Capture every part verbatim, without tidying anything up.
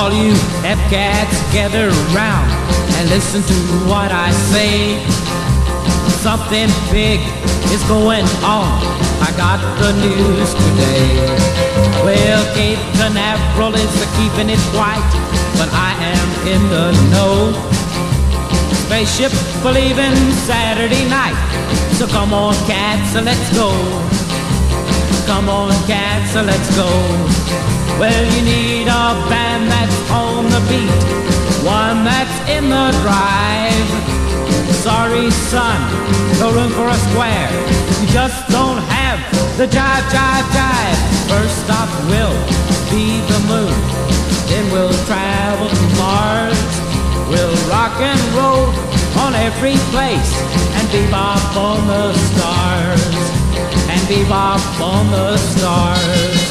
all you F cats gather round and listen to what I say. Something big is going on, I got the news today. Well, Cape Canaveral is keeping it quiet, but I am in the know. Spaceship for leaving Saturday night, so come on cats, let's go. Come on cats, let's go. Well, you need a band that's on the beat, one that's in the drive. Sorry son, no room for a square, you just don't have the jive, jive, jive. First stop will be the moon, then we'll travel to Mars. We'll rock and roll on every place, and bebop on the stars, and bebop on the stars.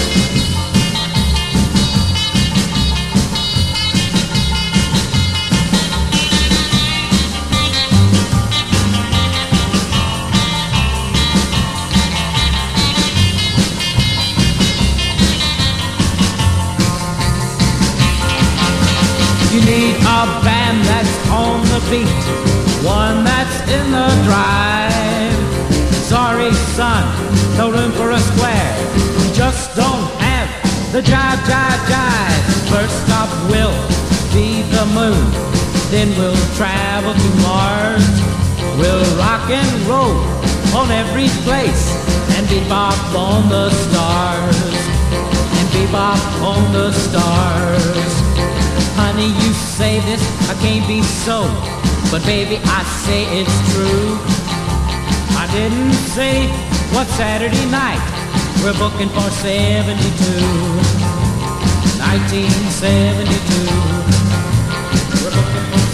You need a band that's on the beat, one that's in the drive. Sorry son, no room for a square, you just don't have the jive, jive, jive. First stop will be the moon, then we'll travel to Mars. We'll rock and roll on every place, and bebop on the stars, and bebop on the stars. Honey, you say this, I can't be so, but baby, I say it's true. I didn't say what Saturday night, we're booking for seventy-two, nineteen seventy-two. We're booking for